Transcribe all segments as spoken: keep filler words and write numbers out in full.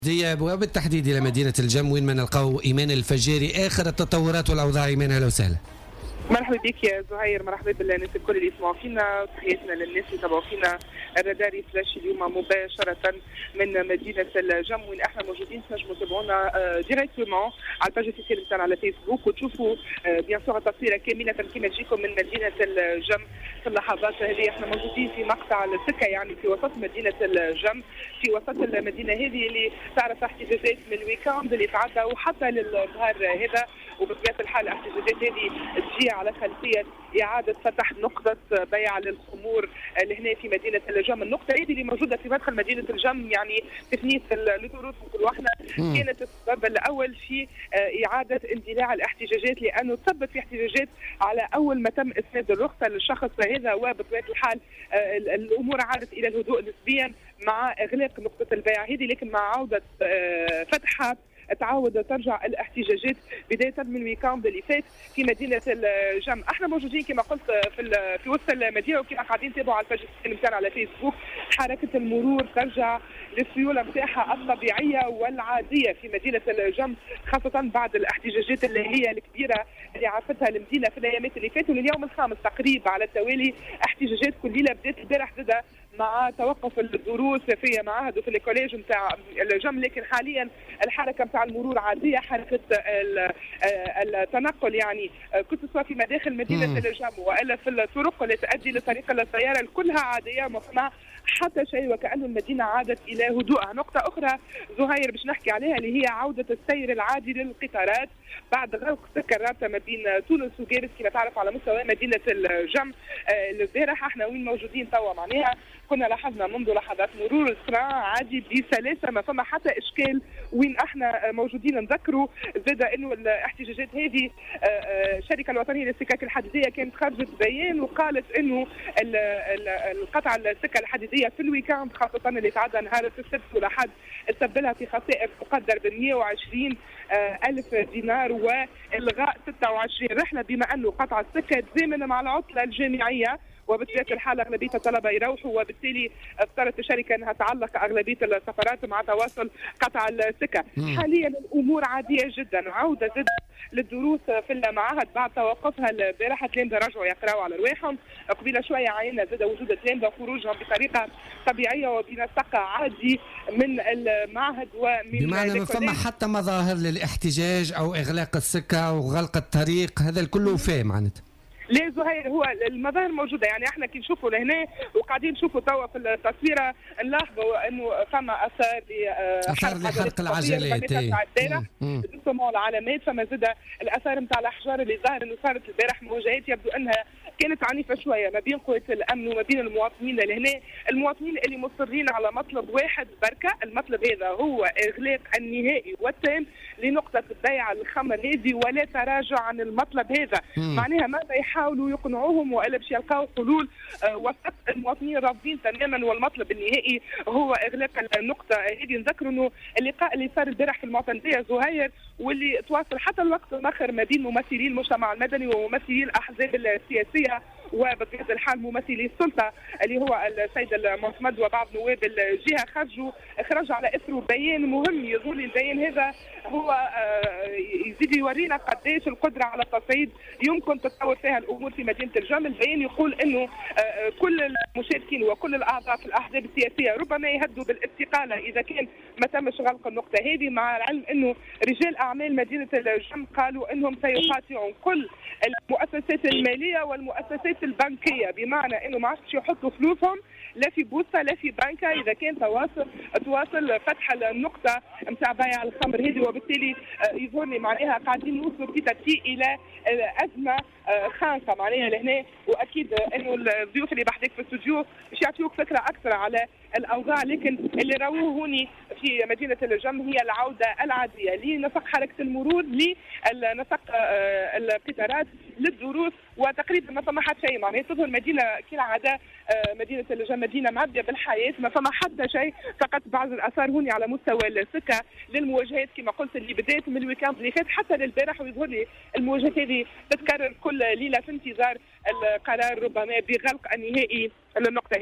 وبالتحديد إلى مدينة الجم وين ما نلقاو إيمان الفجاري. آخر التطورات والأوضاع. إيمان أهلا وسهلا. مرحبا بك يا زهير، مرحبا بالناس الكل اللي يسمعوا فينا، تحياتنا للناس اللي يتابعوا فينا الراداري فلاش اليوم مباشرة من مدينة الجم وين احنا موجودين. تنجموا تتابعونا ديريكتومون على الباج اوفيسيال نتاعنا على فيسبوك وتشوفوا بيان سور التصويره كاملة كما تجيكم من مدينة الجم في اللحظات هذه. احنا موجودين في مقطع السكة، يعني في وسط مدينة الجم، في وسط المدينة هذه اللي تعرف احتجاجات من الويكاند اللي تعدى وحتى للنهار هذا. وبطبيعة الحال الاحتجاجات هذه تجي على خلفية إعادة فتح نقطة بيع للخمور لهنا في مدينة الجم. النقطة هذه اللي موجودة في مدخل مدينة الجم، يعني تثنية الطرق كل واحدة كانت السبب الأول في إعادة اندلاع الاحتجاجات، لأنه تثبت في احتجاجات على أول ما تم إسناد الرخصة للشخص هذا. وبطبيعة الحال الأمور عادت إلى الهدوء نسبيا مع إغلاق نقطة البيع هذه، لكن مع عودة فتحها تعاود ترجع الاحتجاجات بدايه من ويكاند اللي فات في مدينه الجم. احنا موجودين كما قلت في في وسط المدينه، وكما قاعدين نتابعوا على الباج نتاعنا على فيسبوك. حركه المرور ترجع للسيوله نتاعها الطبيعيه والعاديه في مدينه الجم، خاصه بعد الاحتجاجات اللي هي الكبيره اللي عرفتها المدينه في الايامات اللي فاتوا. لليوم الخامس تقريبا على التوالي احتجاجات كل ليله، بدات البارح زاده مع توقف الدروس في معاهد وفي الكوليج نتاع الجم، لكن حاليا الحركه نتاع المرور عاديه، حركه التنقل يعني كنت سواء في مداخل مدينه الجم والا في الطرق اللي تؤدي لطريق السياره كلها عاديه، ما فما حتى شيء، وكأنه المدينه عادت الى هدوءها. نقطه اخرى زهير باش نحكي عليها اللي هي عوده السير العادي للقطارات بعد غلق سكه الرابطه ما بين تونس وجارس كما تعرف على مستوى مدينه الجم. البارح احنا وين موجودين توا معناها كنا لاحظنا منذ لحظات مرور التران عادي بسلاسه، ما فما حتى اشكال وين احنا موجودين. نذكروا زاد انه الاحتجاجات هذه الشركه الوطنيه للسكك الحديديه كانت خرجت بيان وقالت انه القطع السكه الحديديه في الويكاند خاصه اللي تعدى نهار السبت والاحد تسبلها في خسائر تقدر ب مئة وعشرين ألف دينار والغاء ستة وعشرين رحله، بما انه قطع السكه تزامن مع العطله الجامعيه وبطبيعه الحال اغلبيه الطلبه يروحوا، وبالتالي اضطرت الشركه انها تعلق اغلبيه السفرات مع تواصل قطع السكه. حاليا الامور عاديه جدا، عوده جدا للدروس في المعاهد بعد توقفها البارحه. التلامذه رجعوا يقراوا على رواحهم، قبيله شويه عينا زاد وجود التلامذه وخروجهم بطريقه طبيعيه وبنسق عادي من المعهد ومن بمعنى ما فما حتى مظاهر للاحتجاج او اغلاق السكه او غلق الطريق، هذا الكل وفاه معناتها. ليه زهير؟ هو المظاهر موجوده، يعني احنا كي نشوفوا لهنا وقاعدين نشوفوا توا في التصويره نلاحظوا انه فما اثار اثار لحرق العجلات جوستومون العلامات، فما زاد الاثار نتاع الاحجار اللي ظاهر انه صارت البارح مواجهات يبدو انها كانت عنيفه شويه ما بين قوات الامن وما بين المواطنين لهنا. المواطنين اللي مصرين على مطلب واحد بركه، المطلب هذا هو اغلاق النهائي والتام لنقطه بيع الخمر هذه ولا تراجع عن المطلب هذا. معناها ماذا يحاولوا يقنعوهم والا باش يلقاو حلول أه وسط المواطنين رافضين تماما، والمطلب النهائي هو اغلاق النقطه هذه. نذكروا انه اللقاء اللي صار البارح في المعتمديه زهير واللي تواصل حتى الوقت الاخر ما بين ممثلي المجتمع المدني وممثلي الاحزاب السياسيه وبطبيعه الحال ممثلي السلطه اللي هو السيد المعتمد وبعض نواب الجهه، خرجوا خرج على اثره بيان مهم. يظهر لي البيان هذا هو يزيد يورينا قديش القدره على التصعيد يمكن تتطور فيها الامور في مدينه الجم. البيان يقول انه كل المشاركين وكل الاعضاء في الاحزاب السياسيه ربما يهدوا بالاستقاله اذا كان ما تمش غلق النقطه هذه، مع العلم انه رجال اعمال مدينه الجم قالوا انهم سيقاطعون كل المؤسسات الماليه والمؤسسات البنكيه، بمعنى انه ما عادش يحطوا فلوسهم لا في بوسطه لا في بنكه اذا كان تواصل تواصل فتح النقطه نتاع بيع الخمر هذه. وبالتالي يظهر لي معناها قاعدين نوصلوا في ترتيب الى ازمه خانقه معناها لهنا. واكيد انه الضيوف اللي بحدك في الاستوديو باش يعطيوك فكره اكثر على الاوضاع، لكن اللي راوه هوني في مدينه الجم هي العوده العاديه لنسق حركه المرور، لنسق القطارات للدروس، وتقريبا ما فما حتى شيء. معناها تظهر المدينه كالعاده مدينه الجم مدينه معبيه بالحياه، ما فما حتى شيء، فقط بعض الاثار هوني على مستوى السكه للمواجهات كما قلت اللي بدات من الويكاند اللي فات حتى للبارح، ويظهر لي المواجهات هذه تتكرر كل ليله في انتظار القرار ربما بغلق النهائي للنقطه هذه.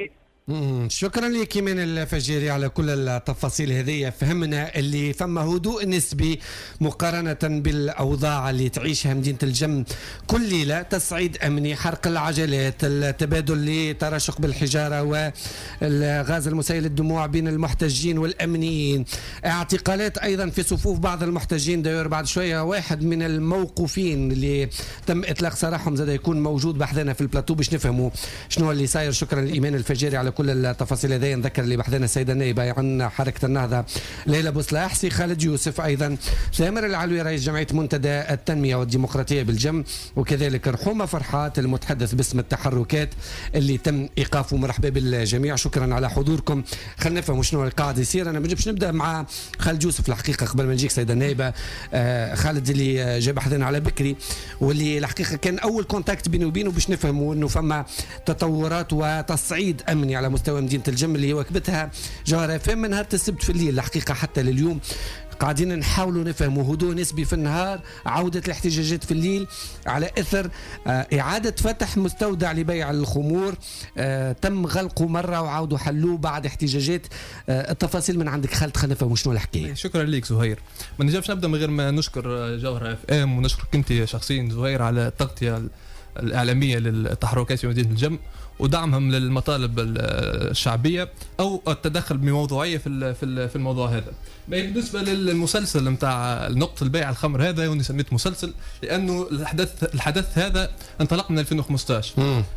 شكرا لك من الفجيري على كل التفاصيل هذه. فهمنا اللي فما هدوء نسبي مقارنة بالأوضاع اللي تعيشها مدينة الجم كل ليلة، تصعيد أمني، حرق العجلات، التبادل لتراشق بالحجارة والغاز المسيل الدموع بين المحتجين والأمنيين، اعتقالات أيضا في صفوف بعض المحتجين. داير بعد شوية واحد من الموقوفين اللي تم إطلاق سراحهم زاد يكون موجود بحثنا في البلاتو باش نفهموا شنو اللي صاير. شكرا لإيمان الفجيري على كل التفاصيل هذه. نذكر اللي بحثنا السيدة النائبة عن حركة النهضة ليلى بوصلاح، سي خالد يوسف، أيضا ثامر العلوي رئيس جمعية منتدى التنمية والديمقراطية بالجم، وكذلك رحومة فرحات المتحدث باسم التحركات اللي تم إيقافه. مرحبا بالجميع، شكرا على حضوركم. خلينا نفهم شنو اللي قاعد يصير. أنا باش نبدأ مع خالد يوسف الحقيقة قبل ما نجيك سيدة النائبة. آه خالد اللي جاب بحثنا على بكري، واللي الحقيقة كان أول كونتاكت بيني وبينه باش نفهموا إنه فما تطورات وتصعيد أمني على مستوى مدينة الجم اللي وكبتها جوهرة فهم من نهار السبت في الليل. الحقيقة حتى لليوم قاعدين نحاولوا نفهموا هدوء نسبي في النهار، عودة الاحتجاجات في الليل على إثر آه إعادة فتح مستودع لبيع الخمور آه تم غلقه مرة وعودوا حلوه بعد احتجاجات. آه التفاصيل من عندك خالد، خلينا نفهموا شنو الحكاية. شكرا لك زهير. ما نجمش نبدأ من غير ما نشكر جوهرة اف ام ونشكرك انت شخصيا زهير على التغطية الإعلامية للتحركات في مدينة الجم ودعمهم للمطالب الشعبية أو التدخل بموضوعية في في الموضوع هذا. بالنسبة للمسلسل متاع نقطة البيع الخمر هذا، وأنا سميت مسلسل لأنه الحدث الحدث هذا انطلق من ألفين وخمسطاش.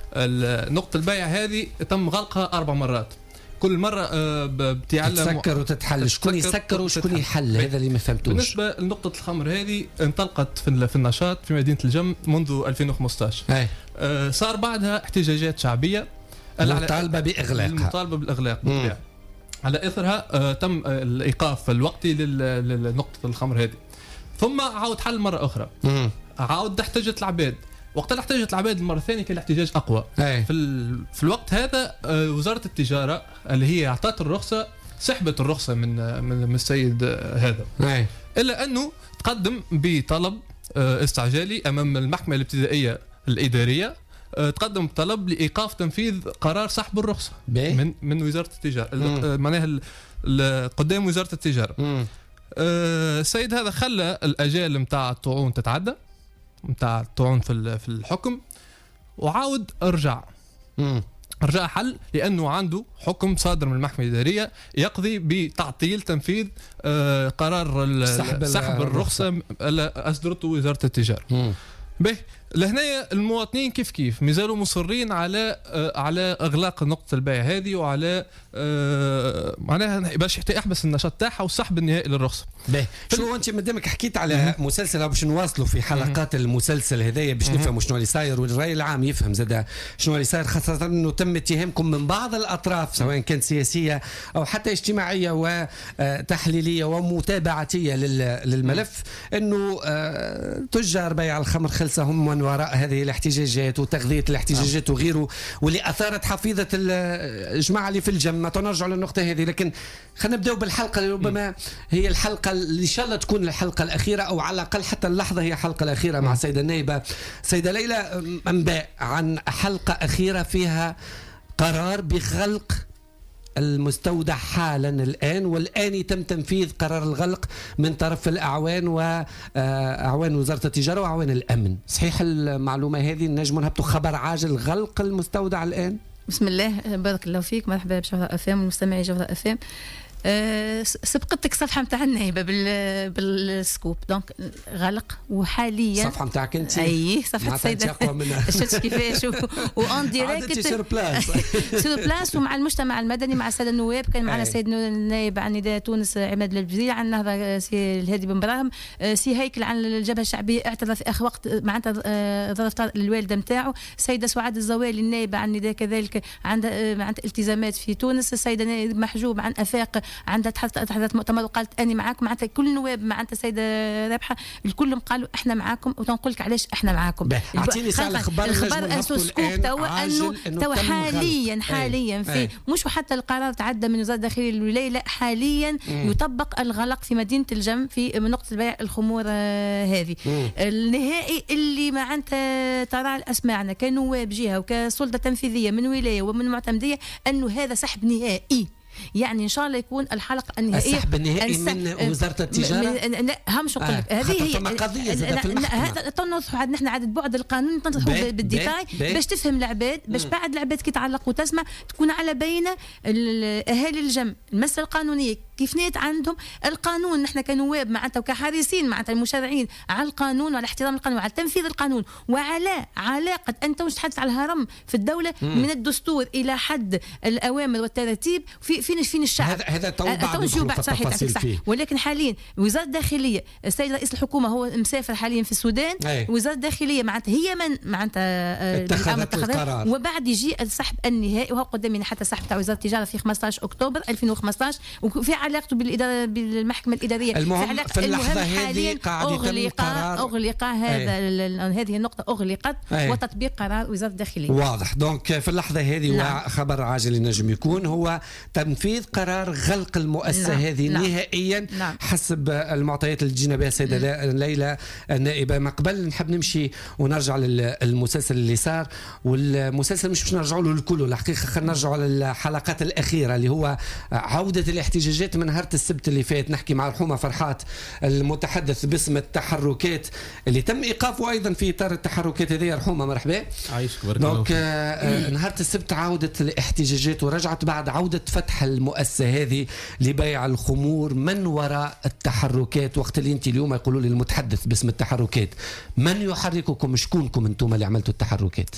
نقطة البيع هذه تم غلقها أربع مرات، كل مرة بتعلم تسكر وتتحل. شكون يسكر وشكون يحل؟ هذا اللي ما فهمتوش. بالنسبة لنقطة الخمر هذه انطلقت في النشاط في مدينة الجم منذ ألفين وخمسطاش. هاي. صار بعدها احتجاجات شعبية مطالبة بإغلاقها. المطالبة بالإغلاق بالطبع. على إثرها تم الإيقاف الوقتي لنقطة الخمر هذه، ثم عاود حل مرة أخرى. مم. عاود احتجت العباد. وقت احتجت العباد المرة الثانية كان الاحتجاج أقوى. أي. في, في الوقت هذا وزارة التجارة اللي هي أعطت الرخصة سحبت الرخصة من من السيد هذا. أي. إلا أنه تقدم بطلب استعجالي أمام المحكمة الابتدائية الإدارية، تقدم طلب لإيقاف تنفيذ قرار سحب الرخصة بي؟ من من وزارة التجارة، معناها قدام وزارة التجارة. السيد هذا خلى الأجال متاع الطعون تتعدى، متاع الطعون في في الحكم، وعاود رجع مم. رجع حل لأنه عنده حكم صادر من المحكمة الإدارية يقضي بتعطيل تنفيذ آه قرار سحب, سحب الرخصة اللي أصدرته وزارة التجارة. مم. به لهنا المواطنين كيف كيف مازالوا مصرين على آه على اغلاق نقطه البيع هذه وعلى آه معناها باش يحبس النشاط تاعها والسحب النهائي للرخصه. باهي شو انت مدامك حكيت على مسلسل باش نواصلوا في حلقات المسلسل هذايا باش نفهموا شنو اللي صاير والراي العام يفهم زاد شنو اللي صاير، خاصه انه تم اتهامكم من بعض الاطراف سواء كانت سياسيه او حتى اجتماعيه وتحليليه ومتابعتيه للملف انه تجار بيع الخمر خلصه هم من وراء هذه الاحتجاجات وتغذيه الاحتجاجات وغيره، واللي اثارت حفيظه الجماعه اللي في الجم. ما تنرجعوا للنقطه هذه، لكن خلينا نبداو بالحلقه اللي ربما هي الحلقه اللي ان شاء الله تكون الحلقه الاخيره او على الاقل حتى اللحظه هي الحلقه الاخيره مع السيده النائبه سيده ليلى. انباء عن حلقه اخيره فيها قرار بغلق المستودع حالا الآن، والآن يتم تنفيذ قرار الغلق من طرف الأعوان وأعوان وزارة التجارة وأعوان الأمن. صحيح المعلومة هذه؟ نجم نهبطوا خبر عاجل غلق المستودع الآن؟ بسم الله، بارك الله فيك. مرحبا بجوهرة أفام والمستمعي جوهرة أفام. أه سبقتك صفحه نتاع النائبه بال بالسكوب دونك غلق، وحاليا صفحه نتاعك انت اي صفحه السيده شفت كيفاش وان ديريكت سور بلاس سور بلاس ومع المجتمع المدني مع الساده النواب. كان معنا السيد النائب عن نداء تونس عماد البزيل، عن النهضه سي الهادي بن براهم، سي هيكل عن الجبهه الشعبيه اعتذر في اخر وقت معناتها ظرف الوالده نتاعو، السيده سعاد الزوالي النائبه عن نداء كذلك عندها معناتها التزامات في تونس، السيده محجوب عن افاق عندها تحدث مؤتمر وقالت اني معاكم. معناتها كل النواب معناتها السيده رابحه الكلهم قالوا احنا معاكم، وتنقول لك علاش احنا معاكم. اعطيني ساعه الاخبار الخبر سكوب توا انه توا حاليا حاليا أي. في أي. مش حتى القرار تعدى من وزاره الداخليه للولايه، لا حاليا مم. يطبق الغلق في مدينه الجم في نقطه بيع الخمور هذه. مم. النهائي اللي معناتها ترى الاسماعنا كنواب جهه وكسلطه تنفيذيه من ولايه ومن معتمديه انه هذا سحب نهائي. يعني ان شاء الله يكون الحلقه النهائيه السحب النهائي من وزاره التجاره. لا همش نقول لك هذه هي قضيه في المحكمه. هذا تنوضح عندنا احنا عدد بعد القانون تنوضحوا بالديتاي باش تفهم العباد، باش بعد العباد كي تعلق وتسمع تكون على بينه اهالي الجم المساله القانونيه كيف نيت عندهم القانون. نحن كنواب معناتها وكحارسين معناتها المشرعين على القانون وعلى احترام القانون وعلى تنفيذ القانون وعلى علاقه انت مش تحدث على الهرم في الدوله مم. من الدستور الى حد الاوامر والتراتيب في فين فين الشعب. هذا هذا تو بعد التفاصيل فيه. ولكن حاليا وزاره الداخليه السيد رئيس الحكومه هو مسافر حاليا في السودان. أي. وزاره الداخليه معناتها هي من معناتها اتخذت القرار وبعد يجي السحب النهائي وهو قدامنا حتى سحب تاع وزاره التجاره في خمسطاش أكتوبر ألفين وخمسطاش وفي علاقته بالاداره بالمحكمه الاداريه. المهم في, في اللحظه هذه قاعد يتم قرار اغلق هذا هذه النقطه اغلقت أي. وتطبيق قرار وزاره الداخليه واضح. دونك في اللحظه هذه نعم. خبر عاجل ينجم يكون هو تنفيذ قرار غلق المؤسسه نعم. هذه نعم. نهائيا نعم. حسب المعطيات اللي تجينا بها السيده ليلى النائبه. ما قبل نحب نمشي ونرجع للمسلسل اللي صار، والمسلسل مش باش نرجعوا له الكل الحقيقه، خلينا نرجعوا للحلقات الاخيره اللي هو عوده الاحتجاجات من نهار السبت اللي فات. نحكي مع رحومه فرحات المتحدث باسم التحركات اللي تم ايقافه ايضا في اطار التحركات هذه. رحومه مرحبا. عايشك بارك الله فيك. نهار السبت عوده الاحتجاجات ورجعت بعد عوده فتح المؤسسه هذه لبيع الخمور. من وراء التحركات؟ وقت اللي انت اليوم يقولوا لي المتحدث باسم التحركات، من يحرككم؟ شكونكم انتم اللي عملتوا التحركات؟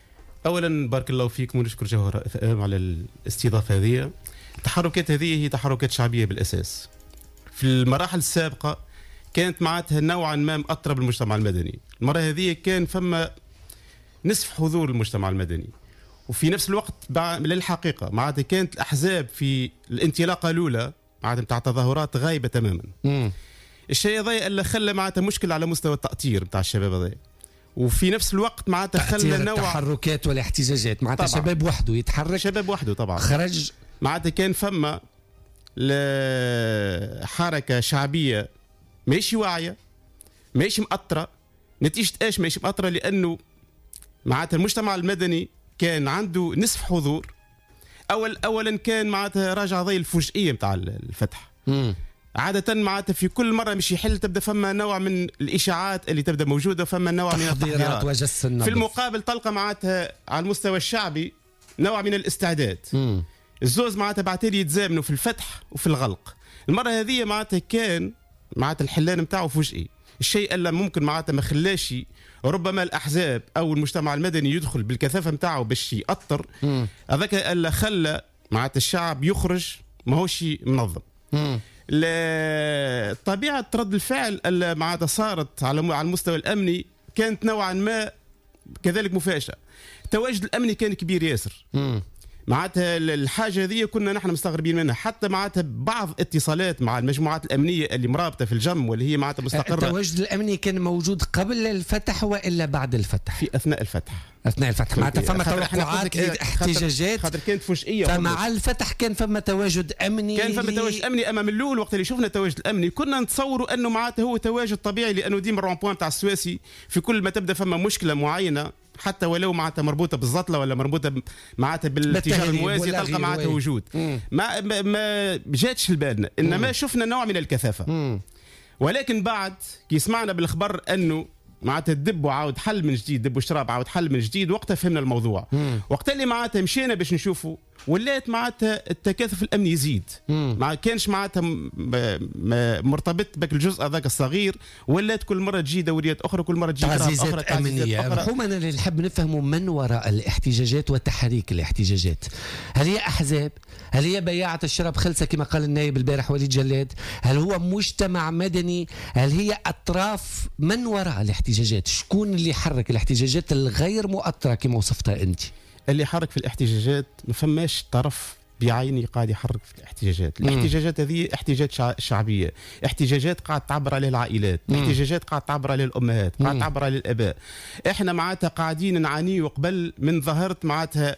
اولا بارك الله فيكم ونشكر جوهر على الاستضافه هذه. التحركات هذه هي تحركات شعبيه بالاساس. في المراحل السابقه كانت معناتها نوعا ما مأطرة بالمجتمع المدني. المره هذه كان فما نصف حضور المجتمع المدني، وفي نفس الوقت للحقيقه معناتها كانت الاحزاب في الانطلاقه الاولى معناتها نتاع التظاهرات غايبه تماما. مم. الشيء هذا اللي خلى معناتها مشكله على مستوى التأطير نتاع الشباب هذا، وفي نفس الوقت معناتها خلى نوع التحركات والاحتجاجات معناتها شباب وحده يتحرك، شباب وحده طبعا خرج معناتها كان فما حركه شعبيه ماشي واعيه ماشي مأطرة. نتيجه ايش ماشي مأطرة؟ لانه معناتها المجتمع المدني كان عنده نصف حضور. اول اولا كان معناتها راجع ضي الفجئيه نتاع الفتح. مم. عادة معناتها في كل مرة مش يحل تبدا فما نوع من الإشاعات اللي تبدا موجودة، فما نوع من التحضيرات وجس النبض. في المقابل تلقى معناتها على المستوى الشعبي نوع من الاستعداد. مم. الزوز معناتها بعتالي يتزامنوا في الفتح وفي الغلق. المرة هذه معناتها كان معناتها الحلان نتاعو فجئي، الشيء اللي ممكن معناتها ما خلاش ربما الأحزاب أو المجتمع المدني يدخل بالكثافة نتاعو باش يأطر. هذاك اللي خلى معناتها الشعب يخرج ماهوش منظم. مم. طبيعة رد الفعل اللي معناتها صارت على على المستوى الأمني كانت نوعا ما كذلك مفاجئة. التواجد الأمني كان كبير ياسر. مم. معناتها الحاجة هذه كنا نحن مستغربين منها، حتى معناتها بعض اتصالات مع المجموعات الأمنية اللي مرابطة في الجم واللي هي معناتها مستقرة. التواجد الأمني كان موجود قبل الفتح وإلا بعد الفتح؟ في أثناء الفتح. أثناء الفتح معناتها فما توقعات احتجاجات خاطر كانت فجئية. فمع الفتح كان فما تواجد أمني. كان فما تواجد أمني أمام اللول. وقت اللي شفنا التواجد الأمني كنا نتصوروا أنه معناتها هو تواجد طبيعي، لأنه ديما الرامبوان تاع السواسي في كل ما تبدأ فما مشكلة معينة حتى ولو معناتها مربوطه بالزطله ولا مربوطه معناتها بالاتجاه الموازي تلقى معناتها وجود. ما ما, ما جاتش لبالنا، انما شفنا نوع من الكثافه. مم. ولكن بعد كي سمعنا بالاخبار انه معناتها الدب وعاود حل من جديد، دب وشراب عاود حل من جديد، وقتها فهمنا الموضوع. مم. وقت اللي معناتها مشينا باش نشوفوا ولات معناتها التكاثف الامني يزيد. ما كانش معناتها مرتبط بك الجزء هذاك الصغير، ولات كل مره تجي دوريات اخرى، كل مره تجي تعزيزات امنيه. رحوم انا اللي نحب نفهموا من وراء الاحتجاجات وتحريك الاحتجاجات. هل هي احزاب؟ هل هي بياعة الشراب خلصة كما قال النائب البارح وليد جلاد؟ هل هو مجتمع مدني؟ هل هي اطراف؟ من وراء الاحتجاجات؟ شكون اللي حرك الاحتجاجات الغير مؤطرة كما وصفتها انت؟ اللي حرك في الاحتجاجات ما فماش طرف بعيني قاعد يحرك في الاحتجاجات. الاحتجاجات هذه احتجاجات شع... شعبية، احتجاجات قاعد تعبر عليها العائلات، مم. احتجاجات قاعد تعبر عليها الأمهات، قاعد مم. تعبر عليها الآباء. احنا معناتها قاعدين نعاني قبل من ظاهرة معناتها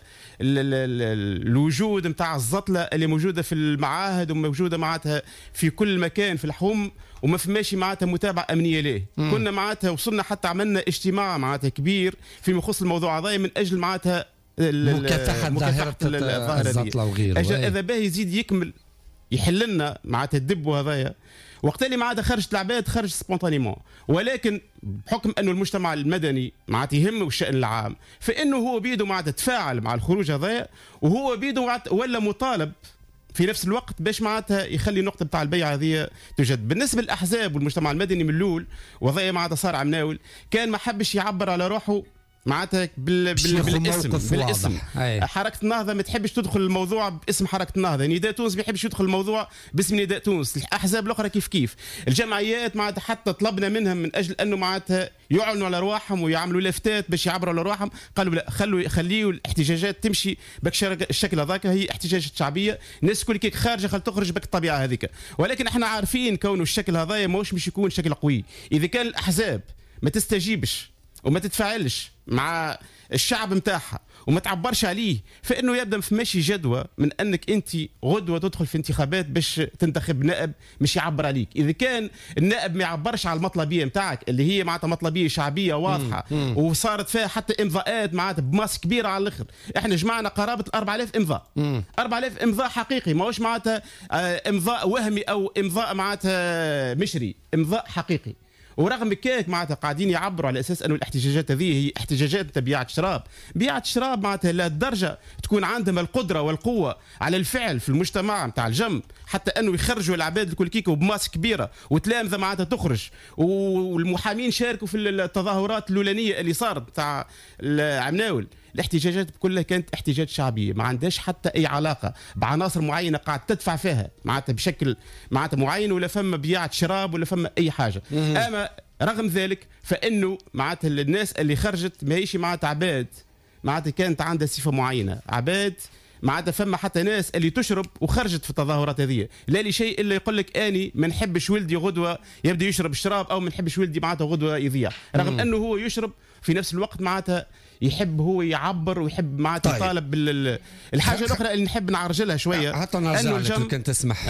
الوجود نتاع الزطلة اللي موجودة في المعاهد وموجودة معناتها في كل مكان في الحوم، وما فماشي معناتها متابعة أمنية ليه. مم. كنا معناتها وصلنا حتى عملنا اجتماع معناتها كبير فيما يخص الموضوع هذا من أجل معناتها مكافحة ظاهرة الزطلة وغيره. إذا باهي يزيد يكمل يحل لنا معناتها الدب هذايا وقت اللي معناتها خرجت العباد خرج سبونتانيمون، ولكن بحكم انه المجتمع المدني معناتها يهمه الشأن العام، فانه هو بيده معناتها تفاعل مع الخروج هذايا، وهو بيده معناتها ولا مطالب في نفس الوقت باش معناتها يخلي النقطه بتاع البيع هذه توجد. بالنسبه للاحزاب والمجتمع المدني من الاول وضعيه معناتها صار عمناول كان ما حبش يعبر على روحه معناتها بال... بال... بالاسم بالاسم حركه النهضه ما تحبش تدخل الموضوع باسم حركه النهضه، نداء تونس ما يحبش يدخل الموضوع باسم نداء تونس، الاحزاب الاخرى كيف كيف، الجمعيات معناتها حتى طلبنا منهم من اجل انه معناتها يعلنوا على رواحهم ويعملوا لافتات باش يعبروا على رواحهم، قالوا لا خلوا خليوا الاحتجاجات تمشي بك الشكل هذاك، هي احتجاجات شعبيه، الناس الكل كيك خارجه خل تخرج بك الطبيعه هذيك، ولكن احنا عارفين كونه الشكل هذايا ماهوش مش يكون شكل قوي، اذا كان الاحزاب ما تستجيبش وما تتفاعلش مع الشعب متاعها وما تعبرش عليه، فانه يبدا في ماشي جدوى من انك انت غدوه تدخل في انتخابات باش تنتخب نائب مش يعبر عليك. اذا كان النائب ما يعبرش على المطلبيه نتاعك اللي هي معناتها مطلبيه شعبيه واضحه مم. مم. وصارت فيها حتى امضاءات معناتها بماس كبيره على الاخر، احنا جمعنا قرابه أربعة آلاف امضاء مم. أربعة آلاف امضاء حقيقي، ماهوش معناتها امضاء وهمي او امضاء معناتها مشري، امضاء حقيقي. ورغم كيك معناتها قاعدين يعبروا على اساس انه الاحتجاجات هذه هي احتجاجات بيعة شراب، بيعة شراب معناتها لهالدرجه تكون عندهم القدره والقوه على الفعل في المجتمع نتاع الجنب، حتى انه يخرجوا العباد الكل كيكه وبماس كبيره وتلامذه معناتها تخرج، والمحامين شاركوا في التظاهرات الاولانيه اللي صارت نتاع عمناول. الاحتجاجات كلها كانت احتجاجات شعبيه ما عندهاش حتى اي علاقه بعناصر معينه قاعد تدفع فيها معناتها بشكل معناتها معين، ولا فما بيعة شراب ولا فما اي حاجه. اما رغم ذلك فانه معناتها الناس اللي خرجت ماهيش معناتها عباد معناتها كانت عندها صفه معينه، عباد معناتها فما حتى ناس اللي تشرب وخرجت في التظاهرات هذه، لا لشيء الا يقول لك اني ما نحبش ولدي غدوه يبدا يشرب الشراب او ما نحبش ولدي معناتها غدوه يضيع، رغم انه هو يشرب في نفس الوقت معناتها يحب هو يعبر ويحب معناتها طيب. يطالب بالحاجه الاخرى اللي نحب نعرجلها شويه. حتى نرجع لك كنت تسمح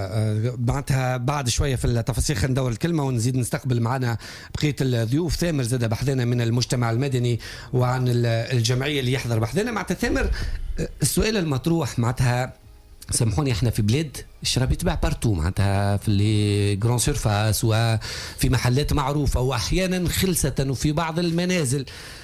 معناتها بعد شويه في التفاصيل. خلينا ندور الكلمه ونزيد نستقبل معنا بقيه الضيوف. ثامر زاد بحذنا من المجتمع المدني وعن الجمعيه اللي يحضر بحذنا. معناتها ثامر السؤال المطروح معناتها سامحوني احنا في بلاد الشراب يتباع بارتو معناتها في لي جران سيرفاس وفي محلات معروفه واحيانا خلسه وفي بعض المنازل،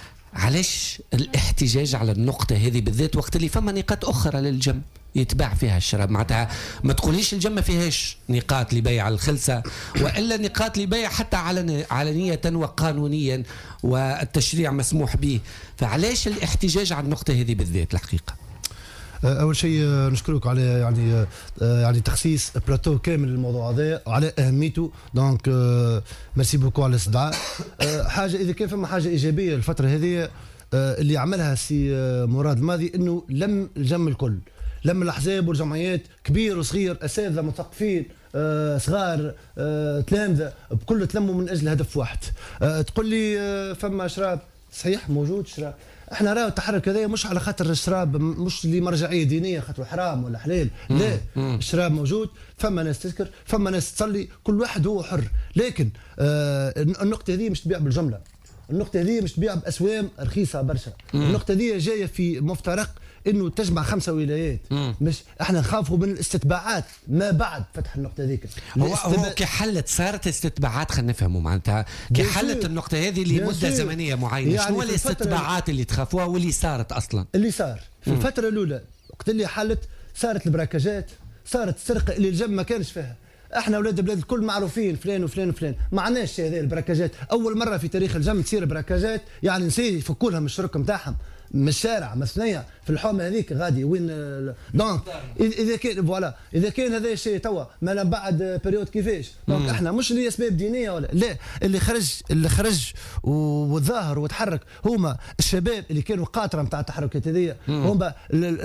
علاش الاحتجاج على النقطة هذه بالذات وقت اللي فما نقاط أخرى للجم يتباع فيها الشراب؟ معناتها ما تقوليش الجم ما فيهاش نقاط لبيع الخلسة وإلا نقاط لبيع حتى علنية وقانونيا والتشريع مسموح به، فعلاش الاحتجاج على النقطة هذه بالذات الحقيقة؟ اول شيء نشكرك على يعني يعني تخصيص بلاتو كامل للموضوع هذا على اهميته، دونك ميرسي بوكو على الاستدعاء. حاجه اذا كان فما حاجه ايجابيه الفتره هذه اللي عملها سي مراد الماضي انه لم الجم الكل، لم الاحزاب والجمعيات كبير وصغير، اساتذه مثقفين صغار تلامذه، بكل تلموا من اجل هدف واحد. تقول لي فما شراب، صحيح موجود شراب، احنا راهو التحرك هذايا مش على خاطر الشراب مش لمرجعيه دينيه خاطر حرام ولا حلال، لا الشراب موجود، فما ناس تسكر، فما ناس تصلي، كل واحد هو حر، لكن آه النقطه هذه مش تبيع بالجمله، النقطه هذه مش تبيع باسوام رخيصه برشا، النقطه هذه جايه في مفترق انه تجمع خمسه ولايات، مش احنا نخافوا من الاستتباعات ما بعد فتح النقطه هذيك. هو هو كي حلت صارت استتباعات، خلينا نفهموا معناتها كي حلت النقطه هذه لمده زمنيه معينه، يعني شنو الاستتباعات اللي تخافوها واللي صارت اصلا؟ اللي صار في مم. الفتره الاولى وقت اللي حلت صارت البراكاجات، صارت السرقه اللي الجم ما كانش فيها. احنا اولاد البلاد الكل معروفين فلان وفلان وفلان، ما عندناش هذه البراكاجات، اول مره في تاريخ الجم تصير براكاجات، يعني نسي يفكوا لهم الشرك نتاعهم، من الشارع مثنيه في الحومه هذيك غادي وين دونك اذا كان فوالا اذا كان هذا الشيء توا ما بعد بريود كيفاش دونك احنا مش اللي اسباب دينيه ولا لا اللي خرج اللي خرج وظاهر وتحرك هما الشباب اللي كانوا قاطره نتاع التحركات هذيا هما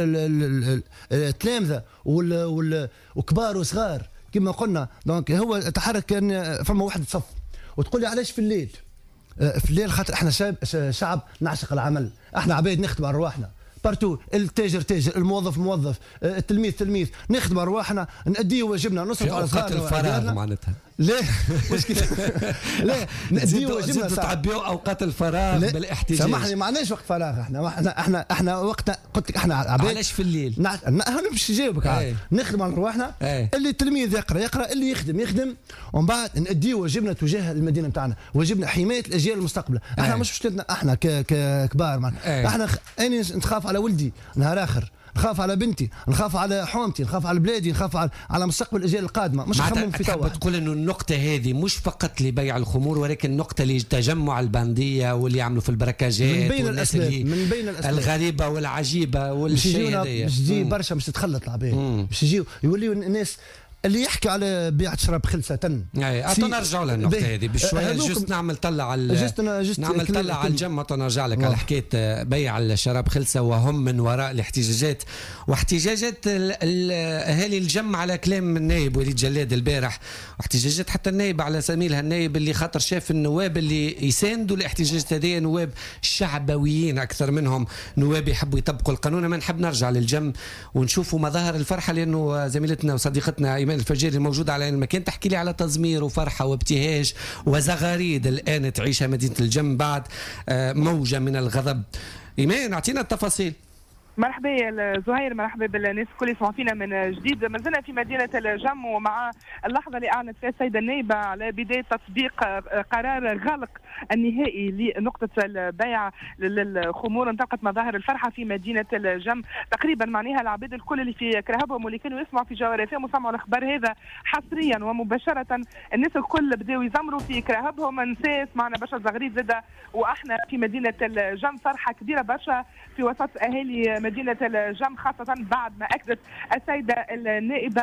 التلامذه وكبار وصغار كما قلنا دونك هو تحرك كان فما واحد صف وتقول لي علاش في الليل في الليل خاطر احنا شاب شعب نعشق العمل احنا عباد نخدم على رواحنا بارتو التاجر تاجر الموظف موظف التلميذ تلميذ نخدم رواحنا نأديو واجبنا نصرف على صغارنا الفراغ معناتها لا مشكل لا نأديو واجبنا تعبيو اوقات الفراغ بالاحتجاج سامحني ما عندناش وقت فراغ احنا احنا احنا احنا وقتنا قلت لك احنا عباد علاش في الليل انا باش نجاوبك نخدم على رواحنا اللي التلميذ يقرا يقرا اللي يخدم يخدم ومن بعد نأديو واجبنا تجاه المدينه نتاعنا واجبنا حمايه الاجيال المستقبل احنا مش مشكلتنا احنا ككبار احنا اني نخاف على ولدي نهار اخر نخاف على بنتي نخاف على حومتي نخاف على بلادي نخاف على على مستقبل الاجيال القادمه مش نخمم في توا تقول انه النقطه هذه مش فقط لبيع الخمور ولكن نقطه لتجمع البنديه واللي يعملوا في البركاجات من بين الاسباب من بين الاسباب الغريبه والعجيبه والشيء هذا مش تجي برشا مش تتخلط العباد مش يجيو يوليو الناس اللي يحكي على بيع شراب خلسه تن اي نرجعوا للنقطه هذه بشويه جست نعمل طلع على جست جست نعمل طلع على الجمع نرجع لك على حكايه بيع الشراب خلسه وهم من وراء الاحتجاجات واحتجاجات اهالي الجمع على كلام النائب وليد جلاد البارح واحتجاجات حتى النائب على سبيلها النائب اللي خاطر شاف النواب اللي يساندوا الاحتجاجات هذه نواب شعبويين اكثر منهم نواب يحبوا يطبقوا القانون. ما نحب نرجع للجم ونشوفوا مظاهر الفرحه لانه زميلتنا وصديقتنا ايمان الفجيري الموجوده على المكان تحكي لي على تزمير وفرحه وابتهاج وزغاريد الان تعيشها مدينه الجم بعد موجه من الغضب. ايمان اعطينا التفاصيل. مرحبا يا زهير، مرحبا بالناس الكل يسمعوا فينا من جديد. ما زلنا في مدينه الجم ومع اللحظه اللي اعلنت فيها السيده النائبه على بدايه تطبيق قرار غلق النهائي لنقطه البيع للخمور انطلقت مظاهر الفرحه في مدينه الجم. تقريبا معناها العباد الكل اللي في كرهبهم واللي كانوا يسمعوا في جوهر اف ام وسمعوا الخبر هذا حصريا ومباشره، الناس الكل بداوا يزمروا في كرهبهم. نساس معنا برشا زغريد زاده واحنا في مدينه الجم فرحه كبيره برشا في وسط اهالي مدينه الجم، خاصه بعد ما اكدت السيده النائبه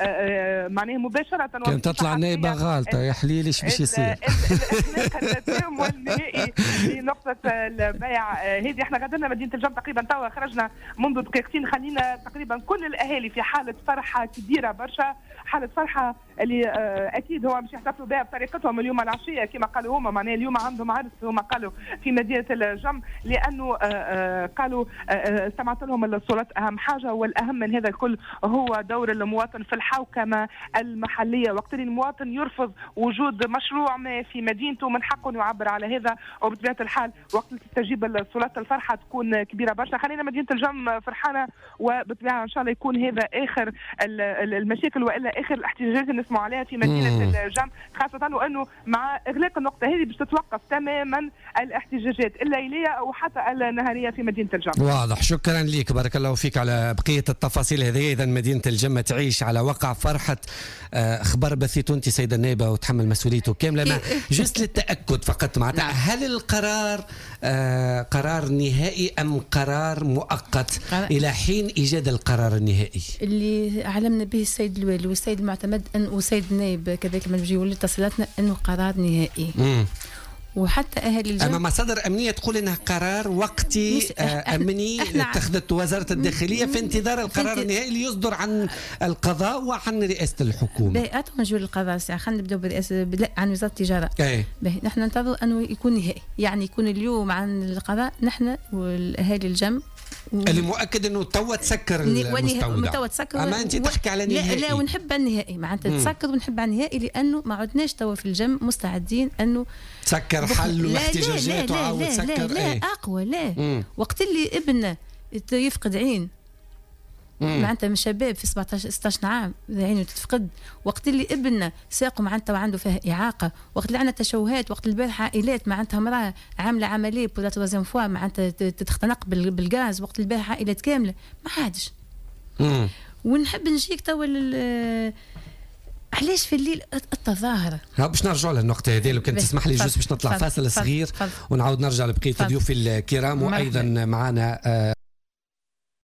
معناها مباشره كانت تطلع نائبه غالطه يا حليل ايش باش يصير الاخلاق التام والنهائي في نقطه البيع هذه. احنا غادرنا مدينه الجم تقريبا توا خرجنا منذ دقيقتين، خلينا تقريبا كل الاهالي في حاله فرحه كبيره برشا، حاله فرحه اللي اكيد هو مش يحتفلوا بها بطريقتهم اليوم العشيه كما قالوا هما، معناها اليوم عندهم عرس هما قالوا في مدينه الجم، لانه قالوا سمعت لهم الصورات اهم حاجه، والاهم من هذا الكل هو دور المواطن في الحوكمه المحليه. وقت اللي المواطن يرفض وجود مشروع ما في مدينته من حقه يعبر على هذا، وبطبيعه الحال وقت تستجيب الصورات الفرحه تكون كبيره برشا. خلينا مدينه الجم فرحانه، وبالطبيعه ان شاء الله يكون هذا اخر المشاكل والا اخر الاحتجاجات اللي نسمعوا عليها في مدينه الجم، خاصه وانه مع اغلاق النقطه هذه باش تتوقف تماما الاحتجاجات الليليه وحتى النهاريه في مدينه الجم. واضح، شكرا لك، بارك الله فيك على بقيه التفاصيل هذه. اذا مدينه الجم تعيش على وقع فرحه اخبار بثيته انت سيده النائبه وتحمل مسؤوليته كامله. ما جست للتاكد فقط معناتها هل القرار آه قرار نهائي ام قرار مؤقت الى حين ايجاد القرار النهائي اللي علمنا به السيد الوالي والسيد المعتمد ان والسيد النائب كذلك لما نجي يولي اتصالاتنا انه قرار نهائي. مم. وحتى اهالي الجم اما مصادر امنيه تقول انها قرار وقتي آه امني اتخذت وزاره الداخليه في انتظار القرار النهائي اللي يصدر عن القضاء وعن رئاسه الحكومه. باهي اتوا نجيو للقضاء ساعه، خلينا نبداو برئاسه عن وزاره التجاره. باهي نحن ننتظر انه يكون نهائي، يعني يكون اليوم عن القضاء نحن والاهالي الجم و... اللي مؤكد انه توا تسكر المستودع. توا تسكر اما انت تحكي على نهائي. لا, لا ونحب النهائي معناتها تسكر ونحب على النهائي، لانه ما عدناش توا في الجم مستعدين انه تسكر حل واحتجاجات وعاود تسكر. لا لا, لا, لا اقوى لا مم. وقت اللي ابنه يفقد عين معناتها من شباب في سبعطاش ستاش عام عينه تتفقد، وقت اللي ابننا ساقه معناتها وعنده فيها اعاقه، وقت اللي عندنا تشوهات، وقت البارحه عائلات معناتها امراه عامله عمليه بور لا تروازيام فوا معناتها تختنق بالغاز، وقت البارحه عائلات كامله ما عادش. ونحب نجيك توا علاش في الليل التظاهره؟ باش نرجعوا للنقطه هذه لو كان تسمح لي جوست باش نطلع فاصل صغير ونعاود نرجع لبقيه ضيوفي الكرام وايضا معنا